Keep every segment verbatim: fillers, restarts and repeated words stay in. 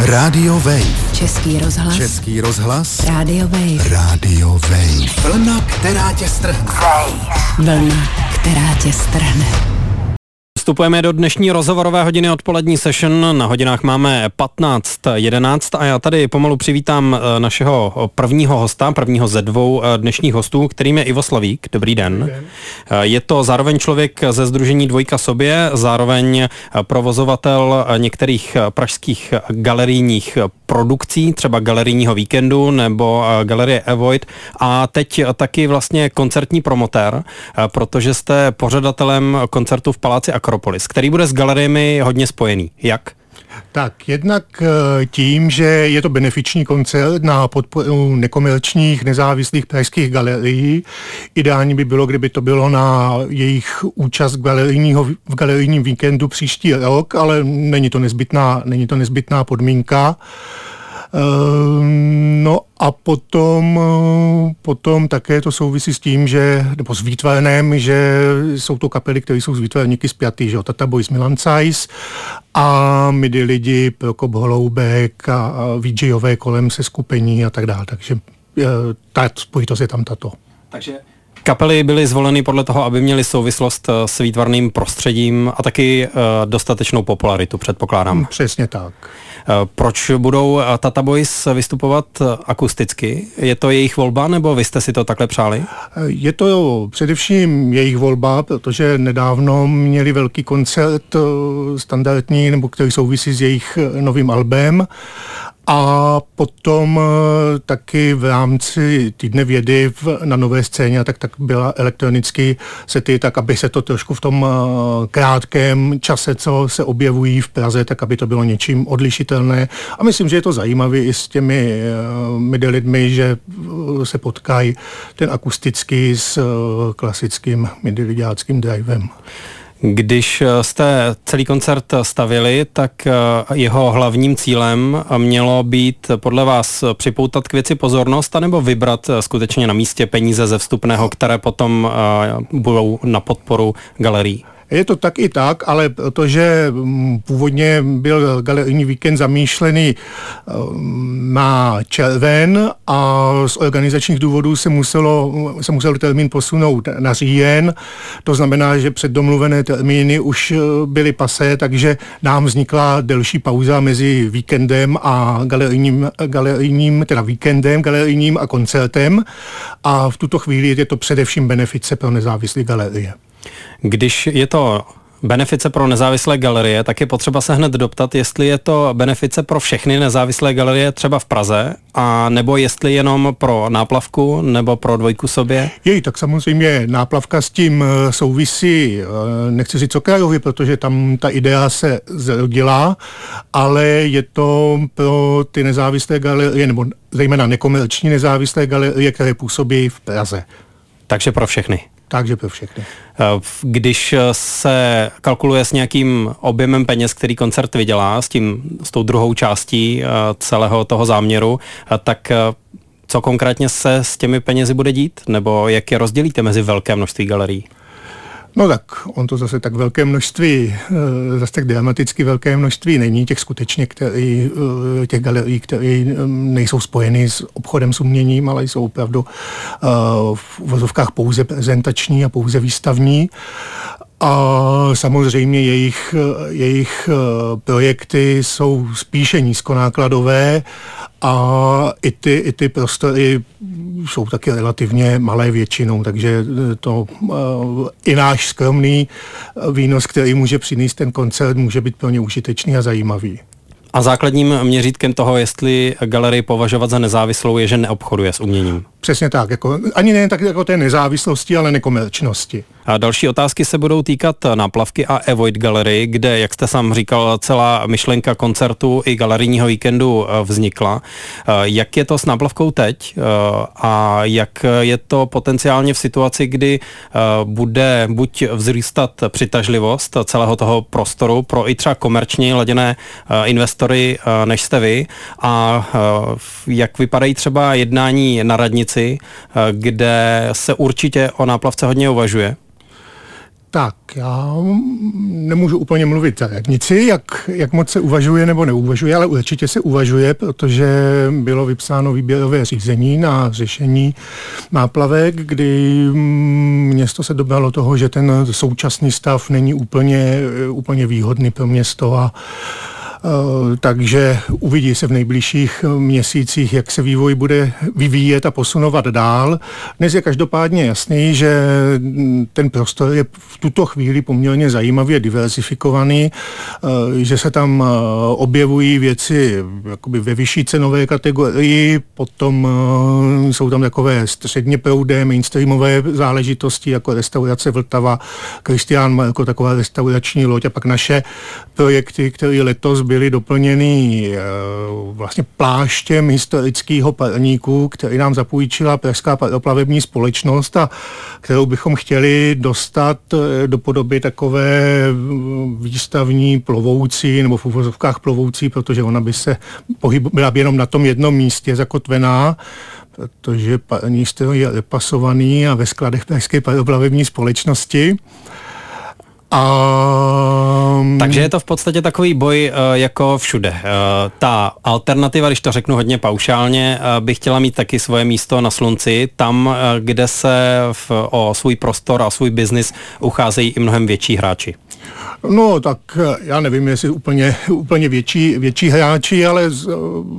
Radio Wave. Český rozhlas. Český rozhlas. Radio Wave. Radio Wave. Vlna, která tě strhne. Vlna, která tě strhne. Vstupujeme do dnešní rozhovorové hodiny odpolední session. Na hodinách máme patnáct jedenáct a já tady pomalu přivítám našeho prvního hosta, prvního ze dvou dnešních hostů, kterým je Ivo Slavík. Dobrý den. Dobrý den. Je to zároveň člověk ze sdružení Dvojka sobě, zároveň provozovatel některých pražských galerijních produkcí, třeba galerijního víkendu nebo galerie Avoid, a teď taky vlastně koncertní promotér, protože jste pořadatelem koncertu v Paláci Akropolis, který bude s galeriemi hodně spojený. Jak? Tak, jednak tím, že je to benefiční koncert na podporu nekomerčních nezávislých pražských galerií. Ideální by bylo, kdyby to bylo na jejich účast galerijního, v galerijním víkendu příští rok, ale není to nezbytná, není to nezbytná podmínka. No a potom, potom také to souvisí s tím, že, nebo s výtvarnem, že jsou to kapely, které jsou s výtvarníky spjatý, že jo, Tata Boys, Milan Cajs a Midi lidi, Prokop Holoubek a VJové kolem se skupení a tak dále, takže ta spojitost je tam tato. Takže kapely byly zvoleny podle toho, aby měly souvislost s výtvarným prostředím a taky dostatečnou popularitu, předpokládám. Přesně tak. Proč budou Tata Boys vystupovat akusticky? Je to jejich volba, nebo vy jste si to takhle přáli? Je to především jejich volba, protože nedávno měli velký koncert standardní, nebo který souvisí s jejich novým albem. A potom taky v rámci týdne vědy v, na Nové scéně, tak, tak byla elektronicky sety, tak aby se to trošku v tom krátkém čase, co se objevují v Praze, tak aby to bylo něčím odlišitelné. A myslím, že je to zajímavé i s těmi midi lidmi, že se potkají ten akustický s klasickým midi lidáckým drivem. Když jste celý koncert stavili, tak jeho hlavním cílem mělo být podle vás připoutat k věci pozornost, anebo vybrat skutečně na místě peníze ze vstupného, které potom budou na podporu galerií? Je to tak i tak, ale protože původně byl galerijní víkend zamýšlený na červen a z organizačních důvodů se, muselo, se musel termín posunout na říjen. To znamená, že předdomluvené termíny už byly pasé, takže nám vznikla delší pauza mezi víkendem a galerijním, galerijním teda víkendem, galerijním a koncertem. A v tuto chvíli je to především benefice pro nezávislé galerie. Když je to benefice pro nezávislé galerie, tak je potřeba se hned doptat, jestli je to benefice pro všechny nezávislé galerie třeba v Praze, a nebo jestli jenom pro Náplavku nebo pro Dvojku sobě? Jej, tak samozřejmě Náplavka s tím souvisí, nechci říct okrajově, protože tam ta idea se zrodila, ale je to pro ty nezávislé galerie, nebo zejména nekomerční nezávislé galerie, které působí v Praze. Takže pro všechny. Takže pro všechny. Když se kalkuluje s nějakým objemem peněz, který koncert vydělá, s tím, s tou druhou částí celého toho záměru, tak co konkrétně se s těmi penězi bude dít? Nebo jak je rozdělíte mezi velké množství galerií? No tak, on to zase tak velké množství, zase tak dramaticky velké množství není těch skutečně, který, těch galerií, které nejsou spojeny s obchodem s uměním, ale jsou opravdu v uvozovkách pouze prezentační a pouze výstavní. A samozřejmě jejich, jejich projekty jsou spíše nízkonákladové a i ty, i ty prostory jsou taky relativně malé většinou, takže to i náš skromný výnos, který může přinést ten koncert, může být pro ně užitečný a zajímavý. A základním měřítkem toho, jestli galerii považovat za nezávislou, je, že neobchoduje s uměním. Přesně tak, jako, ani ne tak jako té nezávislosti, ale nekomerčnosti. A další otázky se budou týkat Náplavky a Avoid Gallery, kde, jak jste sám říkal, celá myšlenka koncertu i galerijního víkendu vznikla. Jak je to s Náplavkou teď a jak je to potenciálně v situaci, kdy bude buď vzrůstat přitažlivost celého toho prostoru pro i třeba komerčně laděné investory, než jste vy, a jak vypadají třeba jednání na radnici, kde se určitě o Náplavce hodně uvažuje? Tak, já nemůžu úplně mluvit za radnici, jak, jak moc se uvažuje nebo neuvažuje, ale určitě se uvažuje, protože bylo vypsáno výběrové řízení na řešení náplavek, kdy město se dobralo toho, že ten současný stav není úplně, úplně výhodný pro město a takže uvidí se v nejbližších měsících, jak se vývoj bude vyvíjet a posunovat dál. Dnes je každopádně jasný, že ten prostor je v tuto chvíli poměrně zajímavě diverzifikovaný, že se tam objevují věci jakoby ve vyšší cenové kategorii, potom jsou tam takové středně proudé mainstreamové záležitosti, jako restaurace Vltava, Kristián jako taková restaurační loď a pak naše projekty, které letos byly doplněny vlastně pláštěm historického parníku, který nám zapůjčila Pražská paroplavební společnost a kterou bychom chtěli dostat do podoby takové výstavní plovoucí nebo v uvozovkách plovoucí, protože ona by se pohybila jenom na tom jednom místě zakotvená, protože parní stroj je repasovaný a ve skladech Pražské paroplavební společnosti. A... Takže je to v podstatě takový boj jako všude. Ta alternativa, když to řeknu hodně paušálně, by chtěla mít taky svoje místo na slunci, tam, kde se v, o svůj prostor a svůj biznis ucházejí i mnohem větší hráči. No, tak já nevím, jestli úplně, úplně větší, větší hráči, ale z,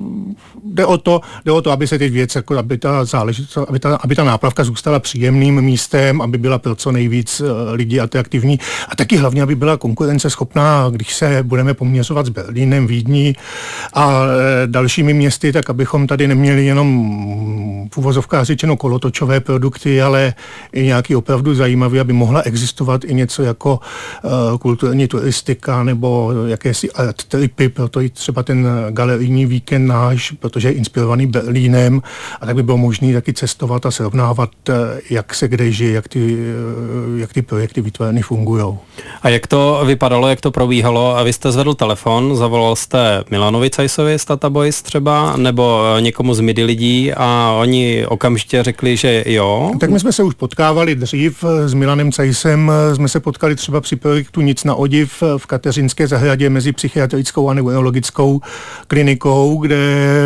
jde o to, jde o to, aby se teď věc, jako aby ta záležitost, aby ta, aby ta náplavka zůstala příjemným místem, aby byla pro co nejvíc lidí atraktivní a taky hlavně, aby byla konkurenceschopná, když se budeme poměřovat s Berlínem, Vídní a dalšími městy, tak abychom tady neměli jenom v uvozovkách řečeno kolotočové produkty, ale i nějaký opravdu zajímavý, aby mohla existovat i něco jako uh, kulturní turistika nebo jakési art tripy, proto i třeba ten galerijní víkend náš, protože je inspirovaný Berlínem a tak by bylo možné taky cestovat a srovnávat, jak se kde žije, jak ty, jak ty projekty vytvořeny fungují. A jak to vypadalo, jak to probíhalo? A vy jste zvedl telefon, zavolal jste Milanovi Cajsovi z Tata Boys třeba, nebo někomu z Midi lidí a oni okamžitě řekli, že jo? Tak my jsme se už potkávali dřív s Milanem Cajsem, jsme se potkali třeba při projektu Nic na odiv v Kateřinské zahradě mezi psychiatrickou a neurologickou klinikou, kde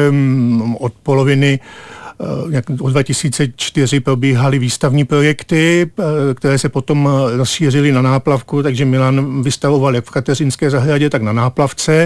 od poloviny od dva tisíce čtyři probíhaly výstavní projekty, které se potom rozšířily na náplavku, takže Milan vystavoval jak v Kateřinské zahradě, tak na náplavce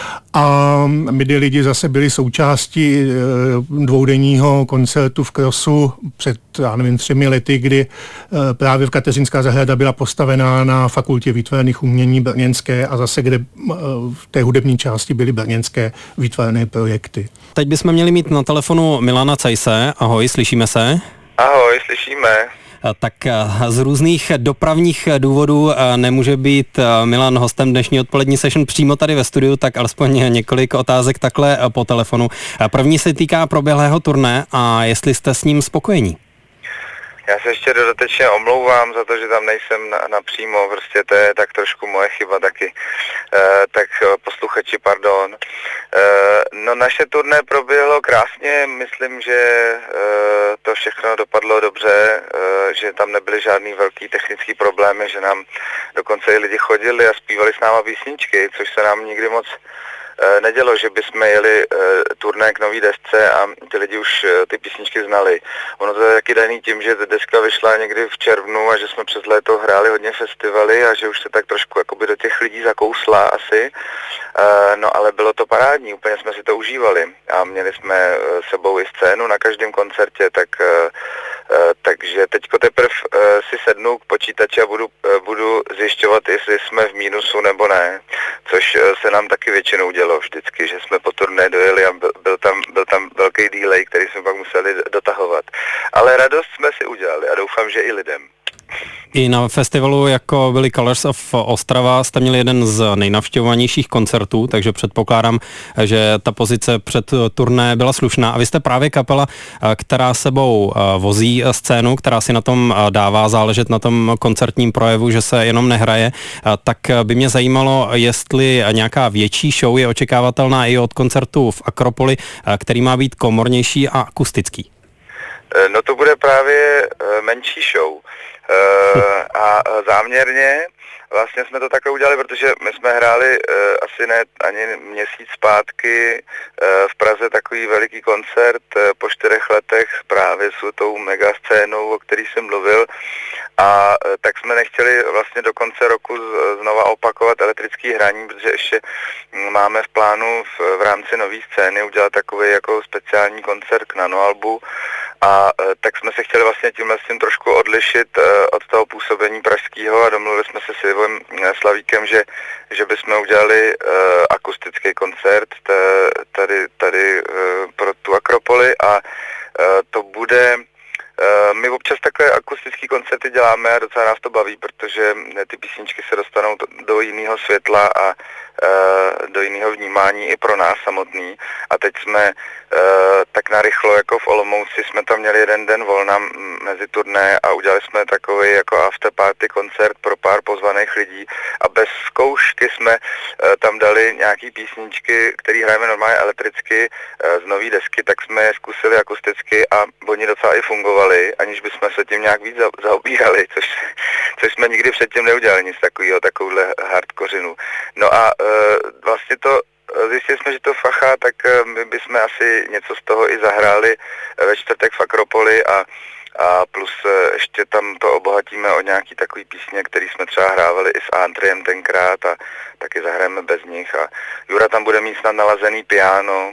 a Midi lidi zase byli součástí dvoudenního koncertu v Krosu před, já nevím, třemi lety, kdy právě v Kateřinská zahrada byla postavená na Fakultě výtvarných umění brněnské a zase, kde v té hudební části byly brněnské výtvarné projekty. Teď bychom měli mít na telefonu Milana Cajse. Ahoj, slyšíme se? Ahoj, slyšíme. Tak z různých dopravních důvodů nemůže být Milan hostem dnešní odpolední session přímo tady ve studiu, tak alespoň několik otázek takhle po telefonu. První se týká proběhlého turné a jestli jste s ním spokojení. Já se ještě dodatečně omlouvám za to, že tam nejsem na, napřímo, prostě to je tak trošku moje chyba taky. E, tak posluchači, pardon. E, no naše turné proběhlo krásně, myslím, že e, to všechno dopadlo dobře, e, že tam nebyly žádný velký technický problémy, že nám dokonce i lidi chodili a zpívali s náma písničky, což se nám nikdy moc nedělo, že bychom jeli uh, turné k nový desce a ty lidi už uh, ty písničky znali. Ono to je taky daný tím, že ta deska vyšla někdy v červnu a že jsme přes léto hráli hodně festivaly a že už se tak trošku jakoby do těch lidí zakousla asi. Uh, no ale bylo to parádní, úplně jsme si to užívali a měli jsme uh, sebou i scénu na každém koncertě, tak uh, uh, takže teďko teprve uh, si sednu k počítači a budu, uh, budu zjišťovat, jestli jsme v mínusu nebo ne, což uh, se nám taky většinou dělo vždycky, že jsme po turné dojeli a byl, byl, tam, byl tam velký delay, který jsme pak museli dotahovat. Ale radost jsme si udělali a doufám, že i lidem. I na festivalu, jako byli Colors of Ostrava, jste měli jeden z nejnavštěvovanějších koncertů, takže předpokládám, že ta pozice před turné byla slušná. A vy jste právě kapela, která sebou vozí scénu, která si na tom dává záležet na tom koncertním projevu, že se jenom nehraje. Tak by mě zajímalo, jestli nějaká větší show je očekávatelná i od koncertu v Akropoli, který má být komornější a akustický. No to bude právě menší show. a záměrně vlastně jsme to takhle udělali, protože my jsme hráli uh, asi ne ani měsíc zpátky uh, v Praze takový veliký koncert uh, po čtyřech letech právě s tou mega scénou, o který jsem mluvil, a uh, tak jsme nechtěli vlastně do konce roku z, znova opakovat elektrický hraní, protože ještě máme v plánu v, v rámci nové scény udělat takový jako speciální koncert k nanoalbu, a uh, tak jsme se chtěli vlastně tímhle s tím trošku odlišit uh, od toho působení pražského a domluvili jsme se s Ivem Slavíkem, že, že bychom udělali uh, akustický koncert t, tady, tady uh, pro tu Akropoli, a uh, to bude, uh, my občas takové akustické koncerty děláme a docela nás to baví, protože ty písničky se dostanou do, do jiného světla a uh, do jiného vnímání i pro nás samotný, a teď jsme uh, tak narychlo jako v Olomouci jsme tam měli jeden den volna mezi turné a udělali jsme takový jako after party koncert pro pár pozvaných lidí a bez zkoušky jsme uh, tam dali nějaký písničky, které hrajeme normálně elektricky uh, z nový desky, tak jsme je zkusili akusticky a oni docela i fungovali, aniž bychom se tím nějak víc za, zaobírali, což, což jsme nikdy předtím neudělali, nic takového, takovouhle hardkořinu. No a uh, vlastně to zjistili jsme, že to fachá, tak my bychom asi něco z toho i zahráli ve čtvrtek v Akropoli, a, a plus ještě tam to obohatíme o nějaký takový písně, který jsme třeba hrávali i s Andrejem tenkrát, a taky zahrajeme bez nich, a Jura tam bude mít snad nalazený piano.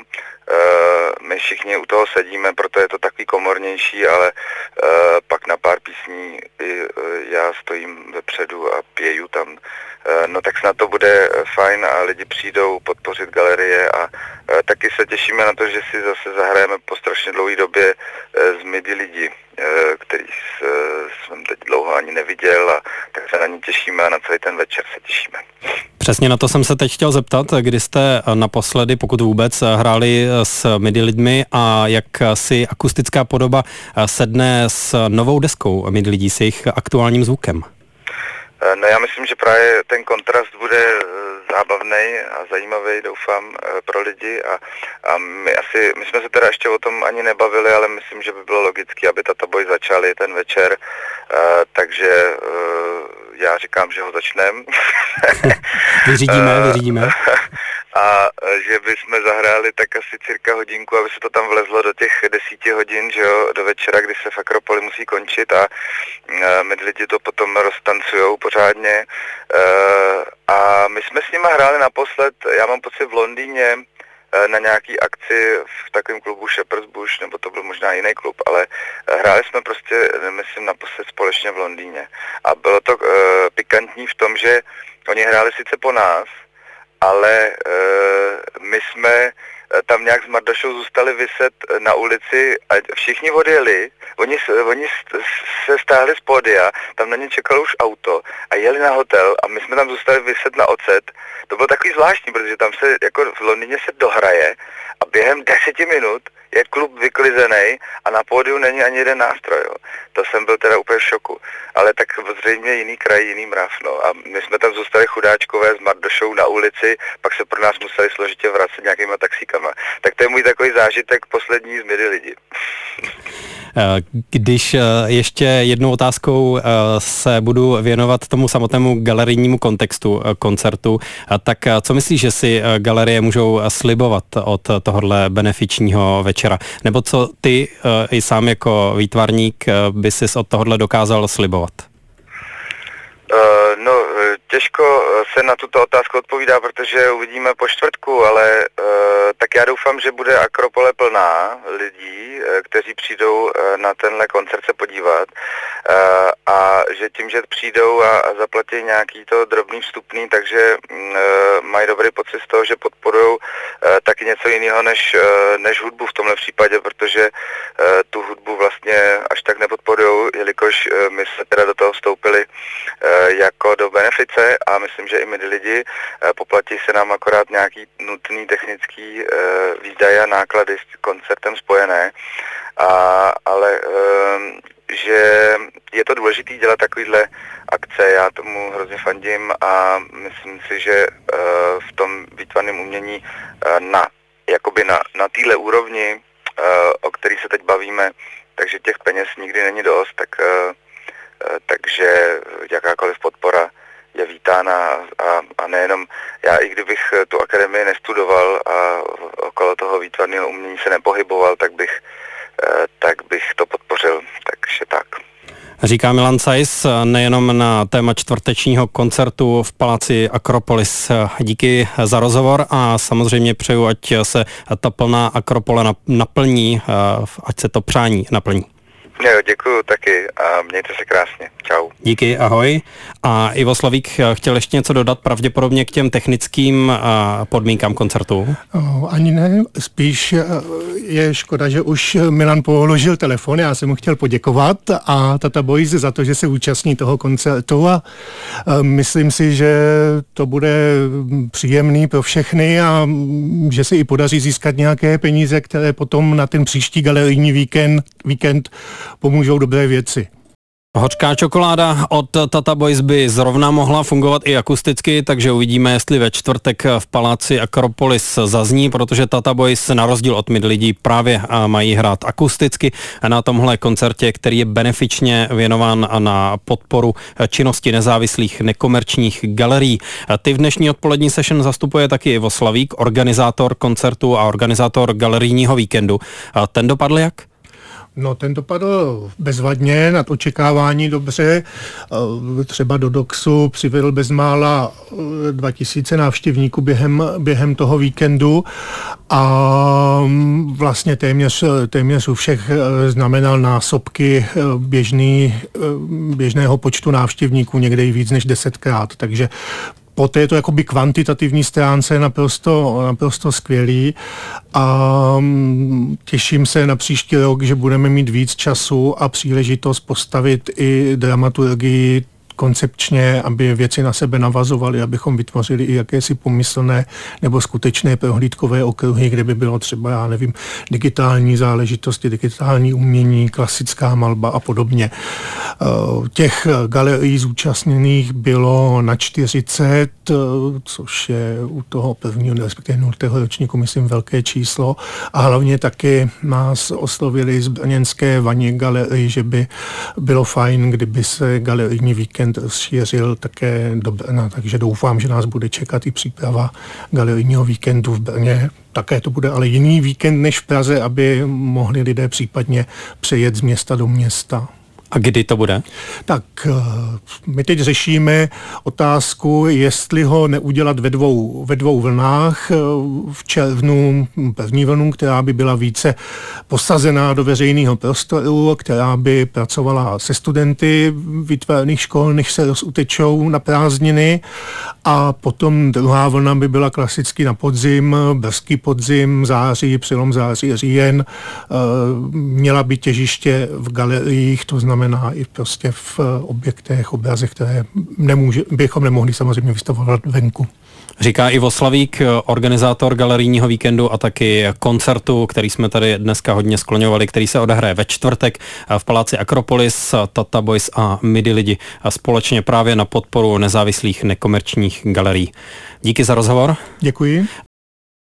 Uh, my všichni u toho sedíme, proto je to takový komornější, ale uh, pak na pár písní i, uh, já stojím vepředu a pěju tam. Uh, no tak snad to bude fajn a lidi přijdou podpořit galerie, a uh, taky se těšíme na to, že si zase zahrajeme po strašně dlouhé době uh, z midi lidi, uh, který uh, jsem teď dlouho ani neviděl, a tak se na ně těšíme a na celý ten večer se těšíme. Přesně na to jsem se teď chtěl zeptat, kdy jste naposledy, pokud vůbec, hráli s midi lidmi a jak si akustická podoba sedne s novou deskou midi lidí, s jejich aktuálním zvukem? No já myslím, že právě ten kontrast bude zábavný a zajímavý, doufám, pro lidi, a, a my asi, my jsme se teda ještě o tom ani nebavili, ale myslím, že by bylo logické, aby Tata Boy začali ten večer, uh, takže uh, já říkám, že ho začneme. Vyřídíme, vyřídíme. A že bychom zahráli tak asi cirka hodinku, aby se to tam vlezlo do těch desíti hodin, že jo, do večera, kdy se v Akropoli musí končit, a my lidi to potom roztancujou pořádně. A my jsme s nima hráli naposled, já mám pocit, v Londýně na nějaký akci v takovém klubu Shepherd's Bush, nebo to byl možná jiný klub, ale hráli jsme prostě, myslím, naposled společně v Londýně. A bylo to uh, pikantní v tom, že oni hráli sice po nás, ale uh, my jsme tam nějak s Mardošou zůstali vyset na ulici a všichni odjeli, oni, oni se stáhli z pódia, tam na ně čekalo už auto a jeli na hotel a my jsme tam zůstali vyset na ocet. To bylo takový zvláštní, protože tam se jako v Londýně se dohraje a během deseti minut je klub vyklizený a na pódiu není ani jeden nástroj. Jo. To jsem byl teda úplně v šoku. Ale tak zřejmě jiný kraj, jiný mrav. No. A my jsme tam zůstali chudáčkové s Mardošou na ulici, pak se pro nás museli složitě vracet nějakýma taxíkama. Tak to je můj takový zážitek poslední z midi lidi. Když ještě jednou otázkou se budu věnovat tomu samotnému galerijnímu kontextu koncertu, tak co myslíš, že si galerie můžou slibovat od tohohle benefičního večera? Nebo co ty i sám jako výtvarník by sis od tohohle dokázal slibovat? Uh, no, těžko se na tuto otázku odpovídá, protože uvidíme po čtvrtku, ale uh, tak já doufám, že bude Akropole plná lidí, kteří přijdou uh, na tenhle koncert se podívat, uh, a že tím, že přijdou a, a zaplatí nějaký to drobný vstupný, takže uh, mají dobrý pocit z toho, že podporujou uh, taky něco jiného než, uh, než hudbu v tomhle případě, protože uh, tu hudbu vlastně až tak nepodporujou, jelikož uh, my jsme teda do toho vstoupili uh, jako do benefice a myslím, že i midi lidi poplatí se nám akorát nějaký nutný technický výdaje a náklady s koncertem spojené, a, ale že je to důležité dělat takovýhle akce, já tomu hrozně fandím a myslím si, že v tom výtvarném umění na, jakoby na, na téhle úrovni, o který se teď bavíme, takže těch peněz nikdy není dost, tak takže jakákoliv podpora je vítána a, a nejenom já, i kdybych tu akademii nestudoval a okolo toho výtvarného umění se nepohyboval, tak bych, tak bych to podpořil, takže tak. Říká Milan Saiz nejenom na téma čtvrtečního koncertu v paláci Akropolis. Díky za rozhovor a samozřejmě přeju, ať se ta plná Akropole naplní, ať se to přání naplní. Jo, děkuju taky a mějte se krásně. Čau. Díky, ahoj. A Ivo Slavík chtěl ještě něco dodat pravděpodobně k těm technickým podmínkám koncertu? Ani ne, spíš je škoda, že už Milan položil telefon, já jsem mu chtěl poděkovat a Tata Boys za to, že se účastní toho koncertu a myslím si, že to bude příjemný pro všechny a že se i podaří získat nějaké peníze, které potom na ten příští galerijní víkend, víkend pomůžou dobré věci. Hořká čokoláda od Tata Boys by zrovna mohla fungovat i akusticky, takže uvidíme, jestli ve čtvrtek v paláci Akropolis zazní, protože Tata Boys na rozdíl od Mid lidí právě mají hrát akusticky na tomhle koncertě, který je benefičně věnován na podporu činnosti nezávislých nekomerčních galerií. Ty v dnešní odpolední session zastupuje taky Ivo Slavík, organizátor koncertu a organizátor galerijního víkendu. Ten dopadl jak? No, ten dopadl bezvadně, nad očekávání dobře. Třeba do Doxu přivedl bezmála dva tisíce návštěvníků během, během toho víkendu a vlastně téměř, téměř u všech znamenal násobky běžný, běžného počtu návštěvníků, někde i víc než desetkrát, takže po této jakoby kvantitativní stránce je naprosto, naprosto skvělý a těším se na příští rok, že budeme mít víc času a příležitost postavit i dramaturgii koncepčně, aby věci na sebe navazovaly, abychom vytvořili i jakési pomyslné nebo skutečné prohlídkové okruhy, kde by bylo třeba, já nevím, digitální záležitosti, digitální umění, klasická malba a podobně. Těch galerií zúčastněných bylo na čtyřicet, což je u toho prvního, respektive nultého ročníku, myslím, velké číslo. A hlavně taky nás oslovili z brněnské Vaně galerii, že by bylo fajn, kdyby se galerijní víkend rozšířil také do Brna, takže doufám, že nás bude čekat i příprava galerijního víkendu v Brně. Také to bude ale jiný víkend než v Praze, aby mohli lidé případně přejet z města do města. A kdy to bude? Tak my teď řešíme otázku, jestli ho neudělat ve dvou, ve dvou vlnách. V červnu první vlnu, která by byla více posazená do veřejného prostoru, která by pracovala se studenty výtvarných škol, než se rozutečou na prázdniny. A potom druhá vlna by byla klasicky na podzim, brzký podzim, září, přelom září, říjen. Měla by těžiště v galeriích, to znamená i prostě v objektech, obrazech, které nemůže, bychom nemohli samozřejmě vystavovat venku. Říká Ivo Slavík, organizátor galerijního víkendu a taky koncertu, který jsme tady dneska hodně skloňovali, který se odehraje ve čtvrtek v paláci Akropolis, Tata Boys a Midi lidi a společně právě na podporu nezávislých nekomerčních galerií. Díky za rozhovor. Děkuji.